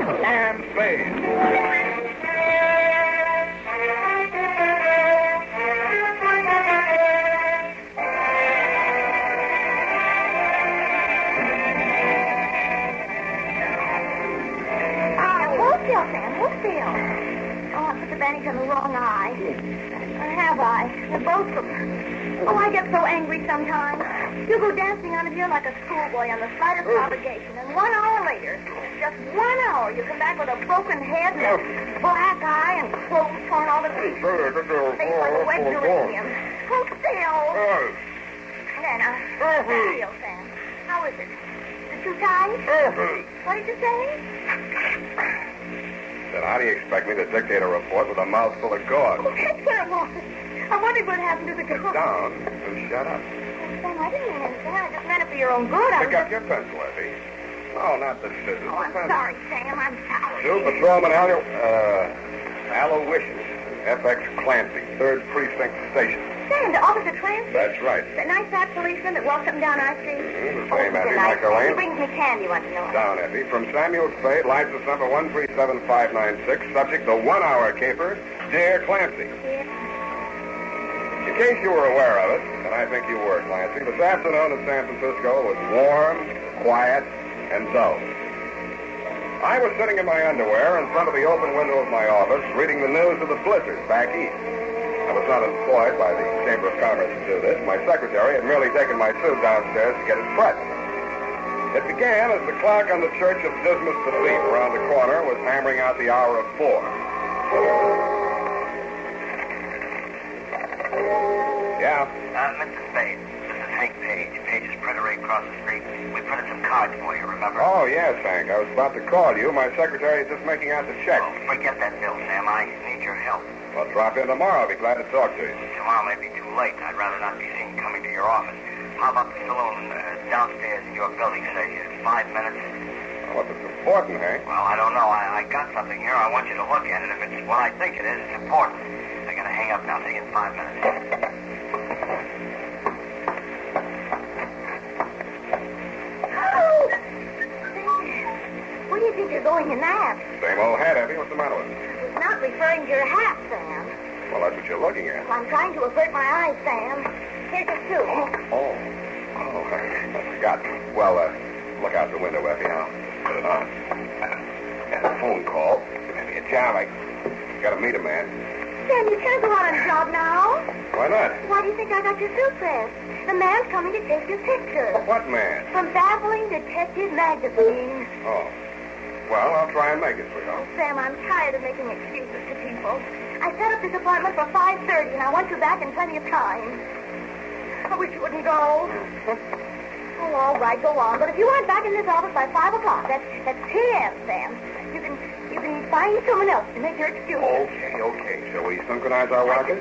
and Spade. Hold still, Sam. Hold still. Oh, I put the bandage on the wrong eye. Or have I? They're both of them. Oh, I get so angry sometimes. You go dancing out of here like a schoolboy on the slightest provocation, and 1 hour later, just 1 hour, you come back with a broken head and a black eye and clothes torn all to pieces. Face like a wet geranium. Hold still. There, now. Still, Sam. How is it? Is it too tight? What did you say? Said, how do you expect me to dictate a report with a mouthful of gauze? Oh, that's what it was. I wondered what happened to the girl. Sit down and shut up. Sam, I didn't mean anything. I just meant it for your own good. Pick up your pencil, Effie. No, not the scissors. Oh, I'm sorry, Sam. I'm sorry. Two Patrolman Aloysius, FX Clancy, 3rd Precinct Station. Sam, the officer Clancy? That's right. That nice fat policeman that walks up and down our street? The same, Effie, nice. Michael Lane. He brings me candy once in a while. Down, Effie. From Samuel Spade, license number 137596, subject the 1 hour caper, Dear Clancy. Yeah. In case you were aware of it, and I think you were, Clancy, this afternoon in San Francisco was warm, quiet, and dull. I was sitting in my underwear in front of the open window of my office reading the news of the blizzard back east. I was not employed by the Chamber of Commerce to do this. My secretary had merely taken my suit downstairs to get it pressed. It began as the clock on the Church of Dismas the Thief around the corner was hammering out the hour of 4. Yeah? Mr. Spade, this is Hank Page. Page's printer right across the street. We printed some cards for you, remember? Oh, yes, Hank. I was about to call you. My secretary is just making out the check. Oh, forget that bill, Sam. I need your help. Well, drop in tomorrow. I'll be glad to talk to you. Tomorrow may be too late. I'd rather not be seen coming to your office. How about the saloon downstairs in your building, say, 5 minutes? Well, if it's important, Hank. Well, I don't know. I got something here. I want you to look at it. If it's what I think it is, it's important. I gotta hang up now. See you in 5 minutes. Where do you think you're going in that? Same old hat, Effie. What's the matter with it? It's not referring to your hat, Sam. Well, that's what you're looking at. I'm trying to avert my eyes, Sam. Here's your suit. Oh, I forgot. Well, look out the window, Effie. I'll put it on. Had a phone call. Maybe a job. I gotta meet a man. Sam, you can't go out on a job now. Why not? Why do you think I got your suit pressed? The man's coming to take your picture. What man? From Baffling Detective Magazine. Oh. Well, I'll try and make it, sweetheart. Sam, I'm tired of making excuses to people. I set up this appointment for 5:30, and I want you back in plenty of time. I wish you wouldn't go. Oh, all right, go on. But if you aren't back in this office by 5 o'clock, that's 10, Sam. You can find someone else to make your excuse. Okay. Shall we synchronize our rockets?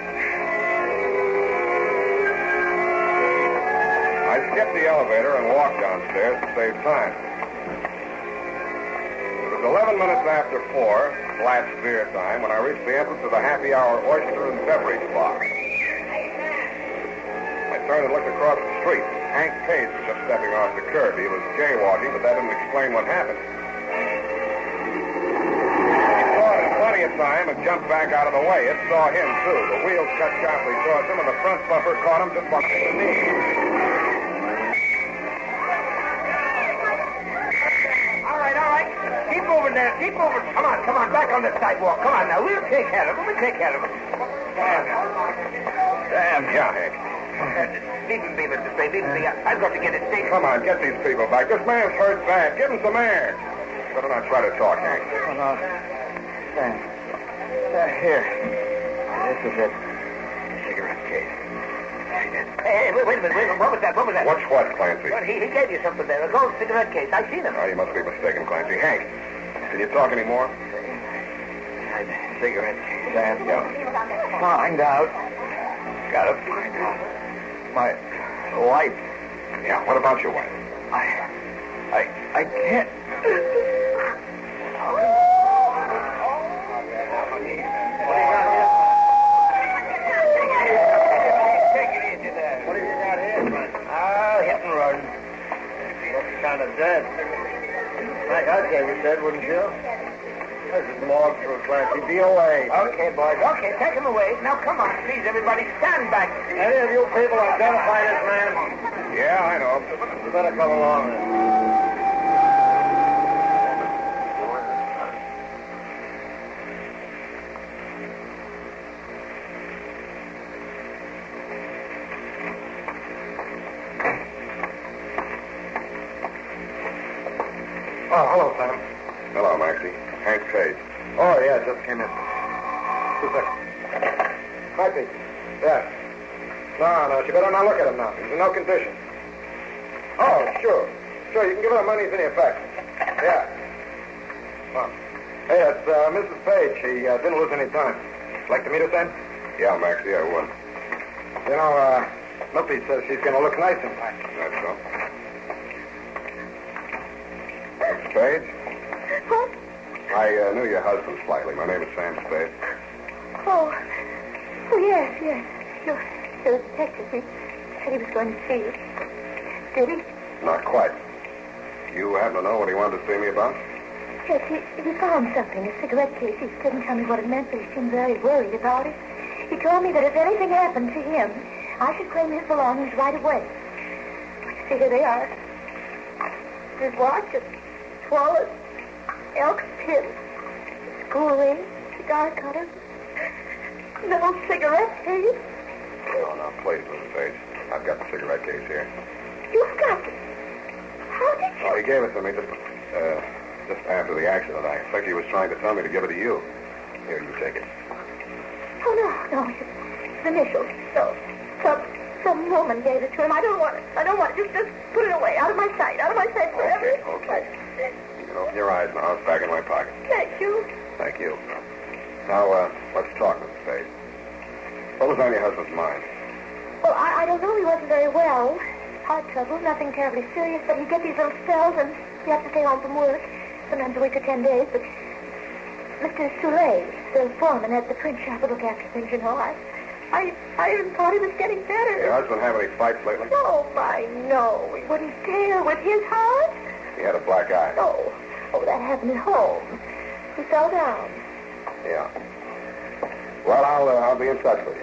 I skipped the elevator and walked downstairs to save time. It was 11 minutes after 4, last beer time, when I reached the entrance of the happy hour oyster and beverage bar. I turned and looked across the street. Hank Page was just stepping off the curb. He was jaywalking, but that didn't explain what happened. He saw it in plenty of time and jumped back out of the way. It saw him, too. The wheels cut sharply towards him, and the front bumper caught him just behind the knee. All right. Keep moving there. Keep moving. Come on. Back on the sidewalk. Come on now. We'll take care of him. Damn. Yeah, Hank. Leave him be, Mr. Spade. Leave him be. I've got to get his station. Come on, get these people back. This man's hurt bad. Give him some air. Better not try to talk, Hank. Oh, no. Here. This is it. Cigarette case. Hey, wait a minute. What was that? What's what, Clancy? Well, he gave you something there. A gold cigarette case. I seen him. Oh, you must be mistaken, Clancy. Hank, can you talk anymore? Cigarette case. Yeah. Find out. Gotta find out. My wife. Yeah, what about your wife? I can't. Take it easy there. What have you got here, man? Hit and run. Looks kind of dead. Like I said, wouldn't you? This is more for a classy DOA. Okay, boys. Okay, take him away. Now, come on, please, everybody. Stand back. Any of you people identify this man? Yeah, I know. You better come along then. Oh, hello, Sam. Hello, Maxie. Hank Page. Oh, yeah, just came in. 2 seconds. Hi, Pete. Yeah. No, you better not look at him now. He's in no condition. Oh, sure. Sure, you can give him the money. He's in your effect. Yeah. Well, hey, it's Mrs. Page. She didn't lose any time. Like to meet her, Sam? Yeah, Maxie, I would. You know, Lippy says she's going to look nice in time. That's so. Mrs. Page? What? I knew your husband slightly. My name is Sam Spade. Oh, yes. You're a detective. He said he was going to see you. Did he? Not quite. You happen to know what he wanted to see me about? Yes, he found something, a cigarette case. He didn't tell me what it meant, but he seemed very worried about it. He told me that if anything happened to him, I should claim his belongings right away. See, here they are. His watch, his wallet, elk pin, school ring, cigar cutter, no cigarette case. Oh, no, please, Mrs. Page. I've got the cigarette case here. You've got it. How did you? Oh, he gave it to me just after the accident. I expect he was trying to tell me to give it to you. Here, you take it. Oh, no. It's initials. So, some woman gave it to him. I don't want it. Just put it away. Out of my sight forever. Okay. You can open your eyes now. It's back in my pocket. Thank you. Thank you. Now, let's talk, Mrs. Page. What was on your husband's mind? Well, I don't know. He wasn't very well. Heart trouble, nothing terribly serious, but he'd get these little spells and he had to stay home from work. Sometimes a week or 10 days, but Mr. Soule, the foreman at the print shop, would look after things, you know. I even thought he was getting better. Your husband have any fights lately? Oh, no. He wouldn't dare with his heart. He had a black eye. Oh, that happened at home. He fell down. Yeah. Well, I'll be in touch with you.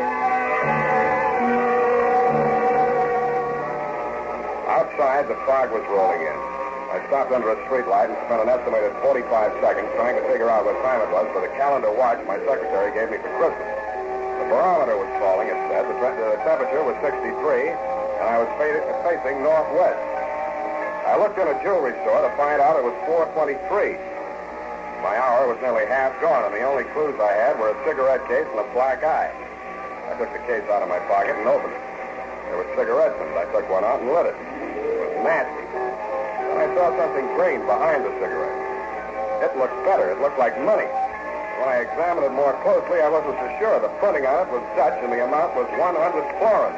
Outside, the fog was rolling in. I stopped under a streetlight and spent an estimated 45 seconds trying to figure out what time it was for the calendar watch my secretary gave me for Christmas. The barometer was falling, it said. The temperature was 63, and I was facing northwest. I looked in a jewelry store to find out it was 4:23. My hour was nearly half gone, and the only clues I had were a cigarette case and a black eye. I took the case out of my pocket and opened it. There were cigarettes in it. I took one out and lit it. It was nasty. Then I saw something green behind the cigarette. It looked better. It looked like money. When I examined it more closely, I wasn't so sure. The printing on it was Dutch, and the amount was 100 florins.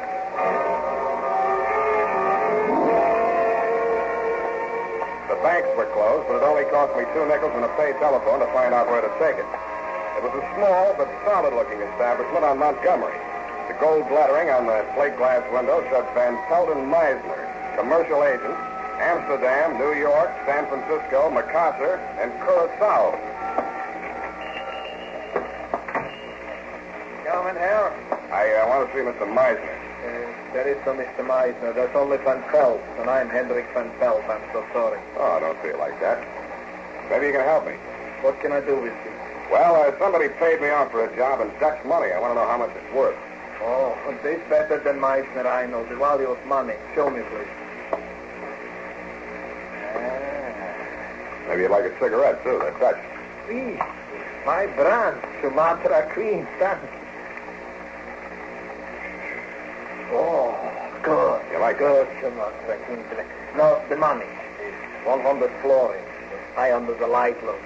The banks were closed, but it only cost me 2 nickels and a paid telephone to find out where to take it. It was a small but solid-looking establishment on Montgomery. The gold lettering on the plate glass window said Van Pelden Meisner, commercial agent, Amsterdam, New York, San Francisco, Macassar, and Curacao. Gentlemen here? I want to see Mr. Meisner. There is no Mr. Meisner. There's only Van Pelt, and I'm Hendrik Van Pelt. I'm so sorry. Oh, don't see it like that. Maybe you can help me. What can I do with you? Well, somebody paid me off for a job in Dutch money. I want to know how much it's worth. Oh, this better than Meisner, I know. The value of money. Show me, please. Maybe you'd like a cigarette, too. They're Dutch. Please. My brand, Sumatra Queen. Thanks. Oh, good. You like good, Sumatra Queen. No, the money. 100 florins. High under the light, look.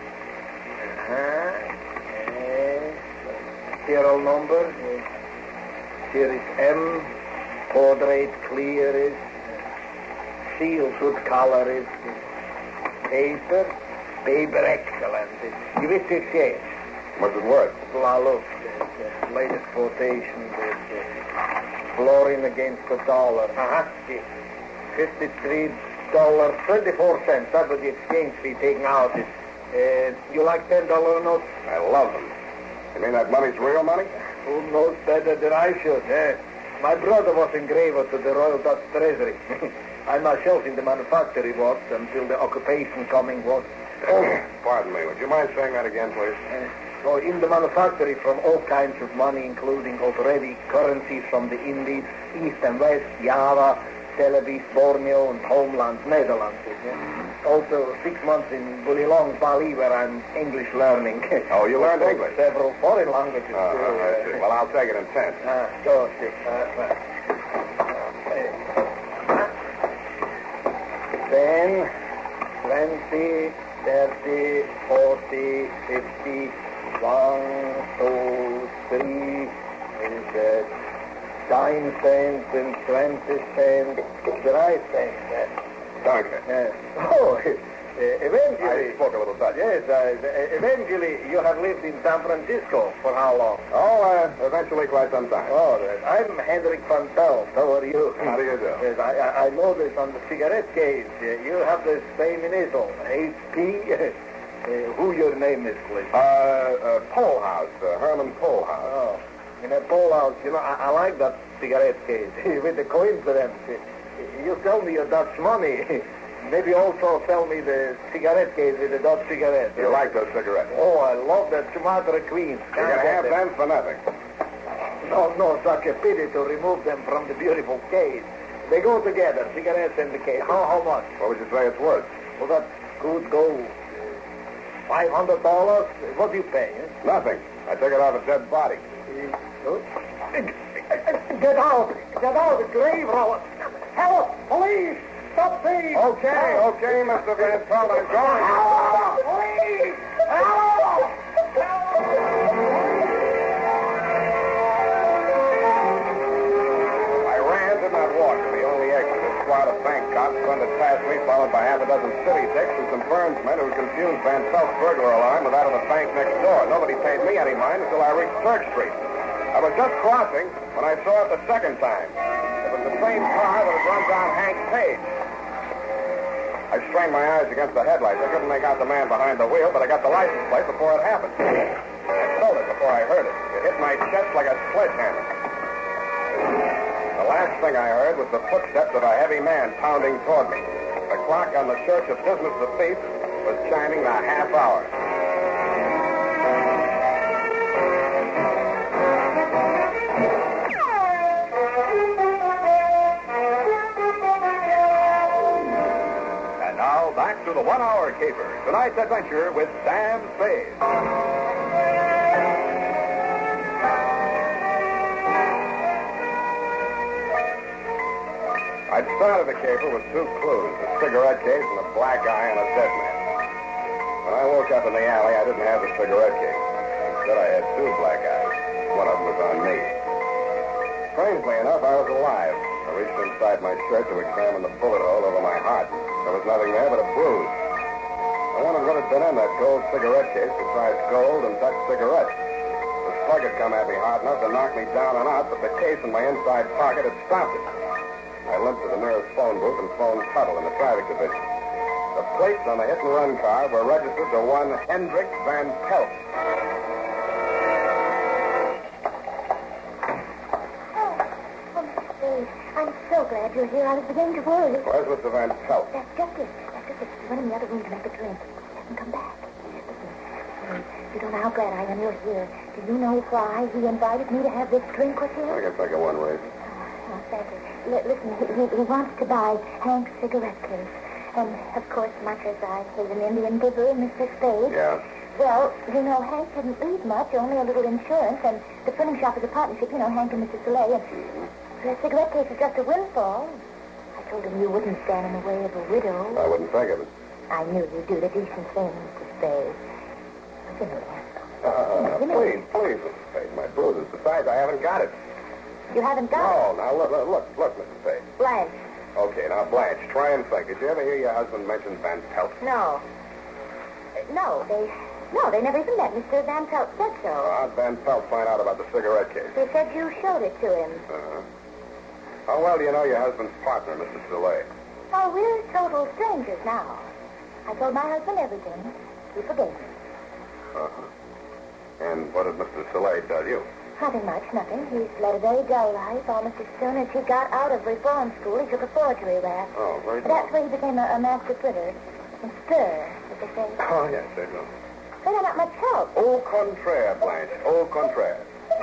Serial number. Here is M. Quadrate clear is. Seal good color is. Paper excellent. You wish to exchange? What's it worth? Well, look, the latest quotation is florin against the dollar. 53 $8.24. That was the exchange fee taken out. You like $10 notes? I love them. You mean that money's real money? Who knows better than I should? My brother was engraver to the Royal Dutch Treasury. I myself in the manufactory worked until the occupation coming was. Pardon me. Would you mind saying that again, please? So in the manufactory from all kinds of money, including already currencies from the Indies, East and West, Java, Celebes, Borneo, and homeland, Netherlands. Also 6 months in Bulelong, Bali, where I'm English learning. Oh, you learned English? Several foreign languages, too. I see. Well, I'll take it in 10. Go, 10, 20, 30, 40, 50, 1, 2, 3, is that 9 cents and 20 cents, 3 cents. Danke. Eventually... I spoke a little Dutch. Yes, eventually you have lived in San Francisco for how long? Oh, eventually quite some time. Oh, I'm Hendrik van Pelt. How are you? How do you do? Yes, I noticed on the cigarette case, you have the same initial, HP. Who your name is, please? Polhaus, Herman Polhaus. Oh, in a Polhaus, I like that cigarette case. With the coincidence, you sell me your Dutch money. Maybe also sell me the cigarette case with the Dutch cigarette. You like those cigarettes? Oh, I love that Sumatra Queen. You're going to have them for nothing. No, such a pity to remove them from the beautiful case. They go together, cigarettes and the case. How much? What would you say it's worth? Well, that could go $500. What do you pay? Nothing. I took it off a dead body. Get out, grave robber. Help, police, stop thieves. Okay, Mr. Van Pelt, I'm going. Help, police, help. I ran, did not walk to the only exit. A squad of bank cops thundered past me, followed by half a dozen city dicks and some Burnsmen who confused Van Pelt's burglar alarm with that of the bank next door. Nobody paid me any mind until I reached Church Street. I was just crossing when I saw it the second time. It was the same car that had run down Hank Page. I strained my eyes against the headlights. I couldn't make out the man behind the wheel, but I got the license plate before it happened. I felt it before I heard it. It hit my chest like a sledgehammer. The last thing I heard was the footsteps of a heavy man pounding toward me. The clock on the Church of Dismas the Thief was chiming the half hour. And now, back to the 1 Hour Caper. Tonight's adventure with Sam Spade. I'd started the caper with 2 clues, a cigarette case and a black eye on a dead man. When I woke up in the alley, I didn't have the cigarette case. Instead, I had 2 black eyes. One of them was on me. Strangely enough, I was alive. I reached inside my shirt to examine the bullet hole over my heart. There was nothing there but a bruise. I wondered what had been in that gold cigarette case besides gold and Dutch cigarettes. The slug had come at me hard enough to knock me down and out, but the case in my inside pocket had stopped it. I limped to the nearest phone booth and phoned Tuttle in the traffic division. The plates on the hit-and-run car were registered to one Hendrik Van Pelt. I'm so glad you're here. I was beginning to worry. Where's Mr. Van Pelt? That's just it. He went in the other room to make a drink. He hasn't come back. Listen, you don't know how glad I am you're here. Do you know why he invited me to have this drink with you? I can think of one reason. Oh, thank you. Listen, he wants to buy Hank's cigarette case. And, of course, much as I hate an Indian giver, Mr. Spade. Yeah? Well, Hank didn't leave much, only a little insurance, and the printing shop is a partnership, Hank and Mr. Soleil, and the cigarette case is just a windfall. I told him you wouldn't stand in the way of a widow. I wouldn't think of it. I knew you'd do the decent thing, Mr. Spade. Give me that. Please, Mr. Spade, my bruises. Besides, I haven't got it. You haven't got it? No, now, look, Mr. Spade. Blanche. Okay, now, Blanche, try and think. Did you ever hear your husband mention Van Pelt? No. They never even met. Mr. Van Pelt said so. How'd Van Pelt find out about the cigarette case? He said you showed it to him. How well do you know your husband's partner, Mr. Soleil? Oh, we're total strangers now. I told my husband everything. He forgave me. Uh-huh. And what did Mr. Soleil tell you? Nothing much, nothing. He's led a very dull life. Almost as soon as he got out of reform school, he took a forgery rap. Oh, very That's dull. where he became a master fritter. And stir, as they say. Oh, yes, they do. But they're not much help. Au contraire, Blanche. Au contraire.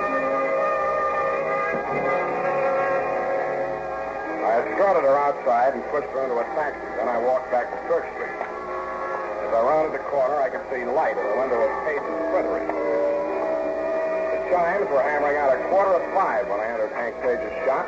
I escorted her outside and pushed her into a taxi. Then I walked back to Church Street. As I rounded the corner, I could see light in the window of Page's Frittery. The chimes were hammering out 5:15 when I entered Hank Page's shop.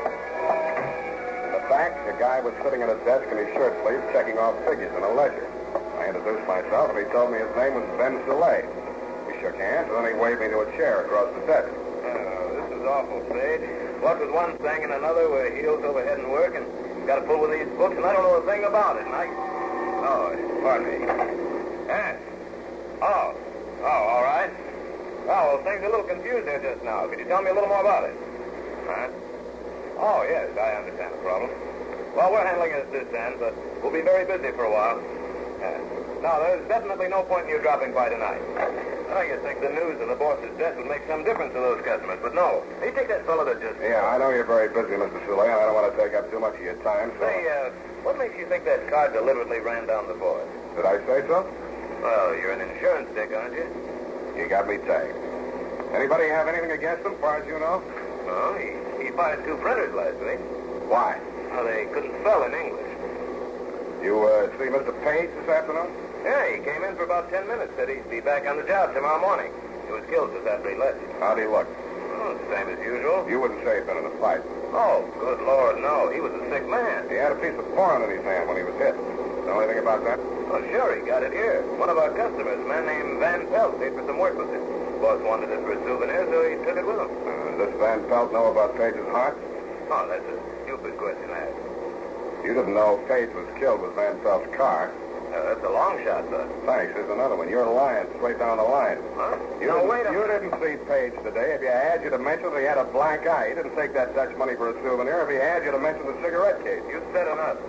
In the back, a guy was sitting at a desk in his shirt sleeves checking off figures in a ledger. I introduced myself, and he told me his name was Ben Soleil. We shook hands, and then he waved me to a chair across the desk. This is awful, Spade. What with one thing and another, we're heels over head in work, and got to pull with these books, and I don't know a thing about it, and Oh, pardon me. Yes. Oh, all right. Well, things are a little confused here just now. Could you tell me a little more about it? Huh? Oh, yes, I understand the problem. Well, we're handling it at this end, but we'll be very busy for a while. No, there's definitely no point in you dropping by tonight. Oh, you think the news of the boss's death would make some difference to those customers, but no. Hey, take that fellow that just... Yeah, I know you're very busy, Mr. Soleil, and I don't want to take up too much of your time, so... Say, what makes you think that car deliberately ran down the boss? Did I say so? Well, you're an insurance dick, aren't you? You got me tagged. Anybody have anything against him, as far as you know? Oh, he fired 2 printers last week. Why? Oh, they couldn't spell in English. You see Mr. Page this afternoon? Yeah, he came in for about 10 minutes. Said he'd be back on the job tomorrow morning. He was killed just after he left. How'd he look? Oh, same as usual. You wouldn't say he'd been in a fight. Oh, good Lord, no. He was a sick man. He had a piece of porn in his hand when he was hit. Know anything about that? Oh, sure, he got it here. One of our customers, a man named Van Pelt, paid for some work with it. Boss wanted it for a souvenir, so he took it with him. Does Van Pelt know about Page's heart? Oh, that's a stupid question to ask. You didn't know Page was killed with Van Pelt's car. That's a long shot, Bud. Thanks. Here's another one. You're lying straight down the line. Huh? You didn't see Page today. If you had, you'd have mentioned that he had a black eye. He didn't take that Dutch money for a souvenir. If he had, you'd have mentioned the cigarette case. You said enough.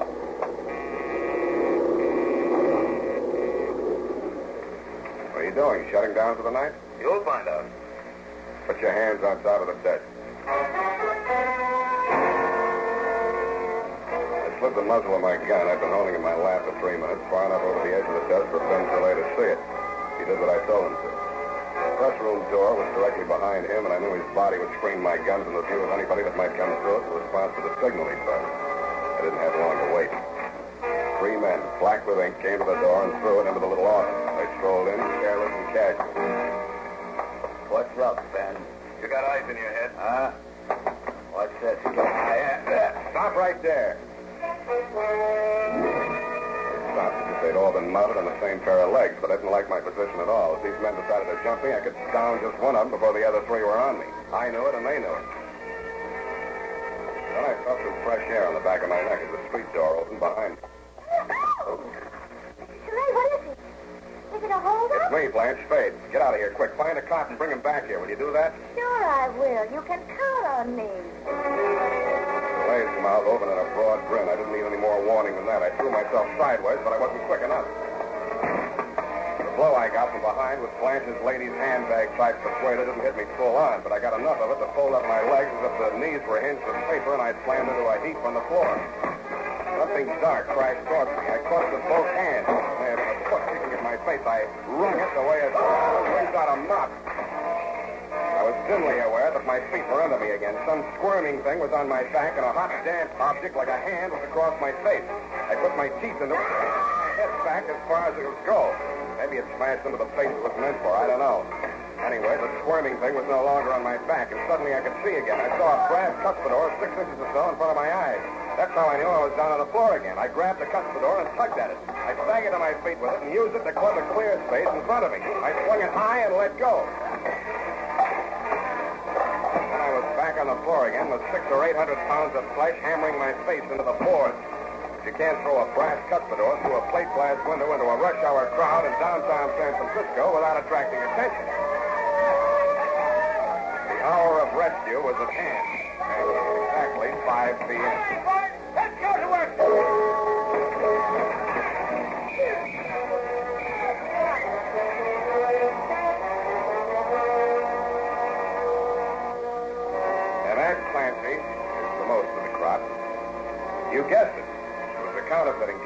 What are you doing? Shutting down for the night? You'll find out. Put your hands on top of the desk. I slipped the muzzle of my gun. I've been holding it in my lap for 3 minutes, far enough over the edge of the desk for Ben Soleil to see it. He did what I told him to. The press room door was directly behind him, and I knew his body would screen my gun from the view of anybody that might come through it in response to the signal he started. I didn't have long to wait. 3 men, black with ink, came to the door and threw it into the little office. They strolled in, careless and casual. What's up, Ben? You got ice in your head. Huh? What's this again? Stop right there. They stopped because they'd all been mounted on the same pair of legs, but I didn't like my position at all. If these men decided to jump me, I could down just one of them before the other 3 were on me. I knew it, and they knew it. Then I felt some fresh air on the back of my neck as the street door opened behind me. Soleil, what is it? Is it a holdup? It's me, Blanche Spade. Get out of here, quick. Find a cop and bring him back here. Will you do that? Sure I will. You can count on me. Soleil's mouth opened in a broad grin. I didn't need any more warning than that. I threw myself sideways, but I wasn't quick enough. The blow I got from behind with Blanche's lady's handbag type persuader didn't hit me full on, but I got enough of it to fold up my legs as if the knees were hinged with paper, and I slammed into a heap on the floor. Something dark crashed towards me. I caught it with both hands. I had a foot kicking at my face. I wrung it the way a dog wrings out a mop. I was dimly aware that my feet were under me again. Some squirming thing was on my back, and a hot, damp object like a hand was across my face. I put my teeth into it, my head back as far as it would go. Maybe it smashed into the face it was meant for. I don't know. Anyway, the squirming thing was no longer on my back, and suddenly I could see again. I saw a brass cuspidor 6 inches or so in front of my eyes. That's how I knew I was down on the floor again. I grabbed the cuspidor and tugged at it. I staggered to my feet with it and used it to club a clear space in front of me. I swung it high and let go. Then I was back on the floor again with 600 or 800 pounds of flesh hammering my face into the boards. You can't throw a brass cuspidor through a plate glass window into a rush hour crowd in downtown San Francisco without attracting attention. The hour of rescue was at hand. Exactly 5 p.m. Let's go to work.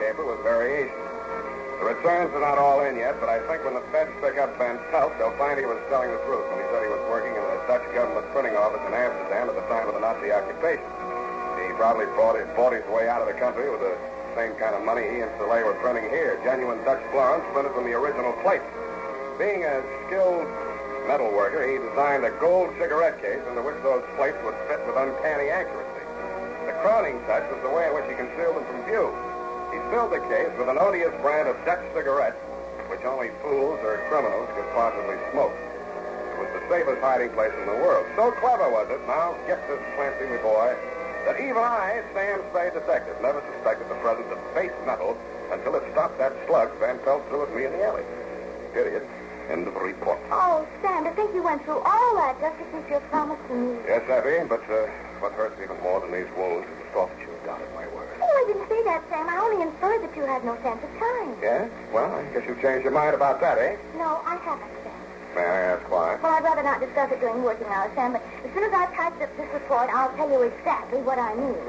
caper was very easy. The returns are not all in yet, but I think when the feds pick up Van Pelt, they'll find he was telling the truth when he said he was working in the Dutch government printing office in Amsterdam at the time of the Nazi occupation. He probably bought his way out of the country with the same kind of money he and Soleil were printing here, genuine Dutch florins printed from the original plates. Being a skilled metal worker, he designed a gold cigarette case into which those plates would fit with uncanny accuracy. The crowning touch was the way in which he concealed them from view. He filled the case with an odious brand of Dutch cigarettes, which only fools or criminals could possibly smoke. It was the safest hiding place in the world. So clever was it, now get this fancy boy, that even I, Sam Spade detective, never suspected the presence of base metal until it stopped that slug Van Pelt threw at me in the alley. Idiot. End of report. Oh, Sam, to think you went through all that just to keep your promise to me. Yes, Effie, but what hurts even more than these wounds is the thought that you had doubted my word. Oh, I didn't say that, Sam. I only inferred that you had no sense of time. Yes? Well, I guess you've changed your mind about that, eh? No, I haven't, Sam. May I ask why? Well, I'd rather not discuss it during working hours, Sam, but as soon as I've typed up this report, I'll tell you exactly what I mean.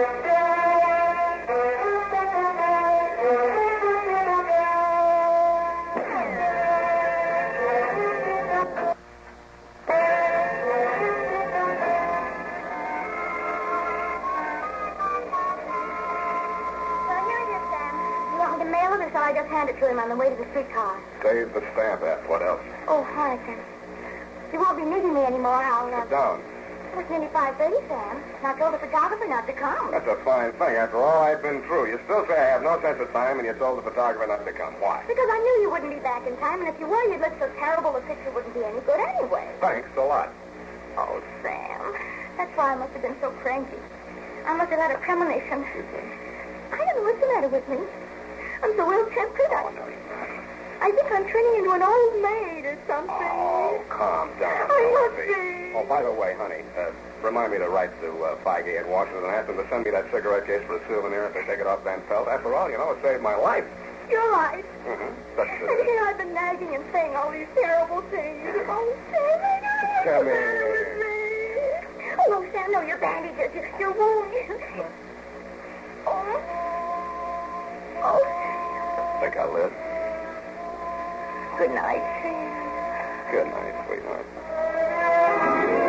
So I just hand it to him on the way to the streetcar. Save the stamp app. What else? Oh, hi, Sam. You won't be needing me anymore. Sit down. It's nearly 5:30, Sam. And I told the photographer not to come. That's a fine thing. After all I've been through, you still say I have no sense of time, and you told the photographer not to come. Why? Because I knew you wouldn't be back in time, and if you were, you'd look so terrible the picture wouldn't be any good anyway. Thanks a lot. Oh, Sam. That's why I must have been so cranky. I must have had a premonition. I didn't what's the matter with me? I'm so ill-tempered. I think I'm turning into an old maid or something. Oh, calm down. I must be. Oh, by the way, honey, remind me to write to Feige in Washington and ask them to send me that cigarette case for a souvenir if they take it off Van Pelt. After all, you know, it saved my life. You're right. Mm-hmm. And here I've been nagging and saying all these terrible things. Oh, Sam, Come here. Oh, no, Sam, no, your bandages, your wound. Oh. Think I'll live. Good night, Sam. Good night, sweetheart.